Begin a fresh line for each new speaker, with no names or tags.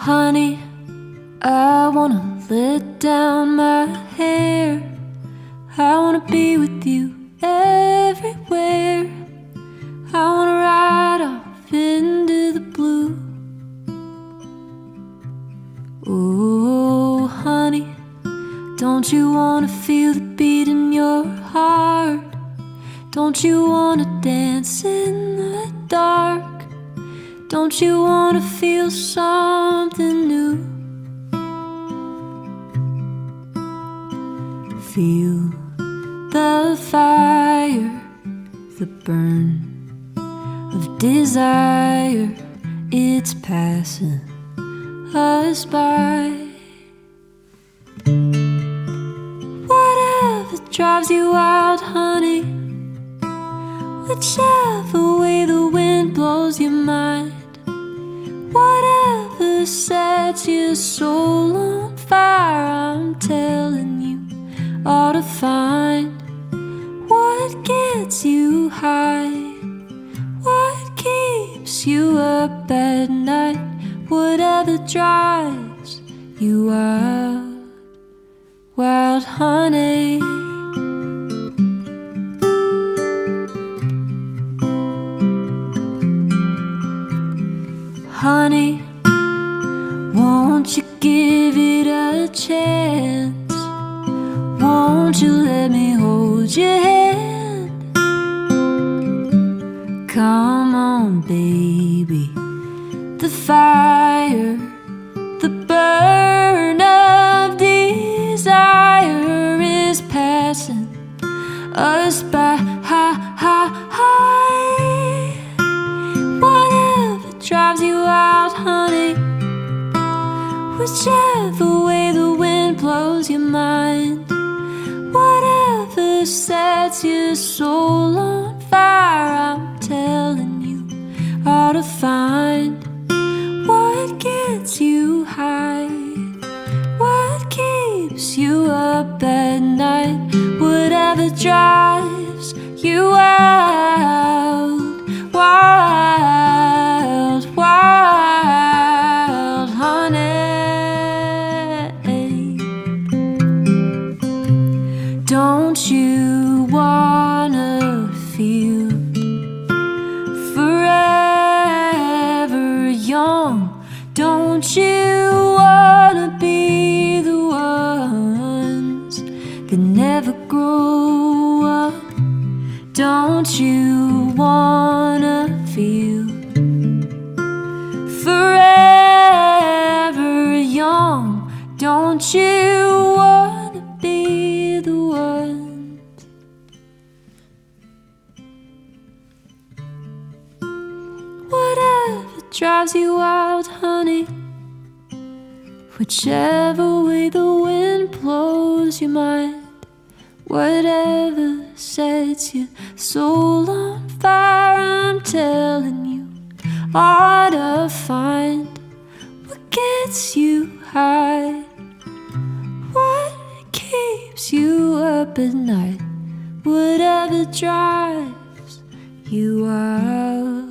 Honey, I wanna let down my hair. I wanna be with you everywhere. I wanna ride off into the blue. Oh, honey, don't you wanna feel the beat in your heart? Don't you wanna dance in the dark? Don't you wanna feel something new? Feel the fire, the burn of desire. It's passing us by. Whatever drives you wild, honey, whichever way the wind blows your mind, whatever sets your soul on fire, I'm telling you, ought to find what gets you high, what keeps you up at night, whatever drives you wild, wild honey. Honey, won't you give it a chance? Won't you let me hold your hand? Come on, baby. The fire, the burn of desire is passing us by. Whatever drives you out, honey, whichever way the wind blows your mind, whatever sets your soul on fire, I'm telling you, ought to find what gets you high, what keeps you up at night, whatever drives you wild, wild, wild honey. Don't you wanna feel forever young? Don't you wanna be the ones that never grow up? Don't you wanna feel forever young? Don't you wanna be the ones? Whatever drives you wild, honey, whichever way the wind blows your mind, whatever sets your soul on fire, I'm telling you, ought to find what gets you high, what keeps you up at night, whatever drives you out.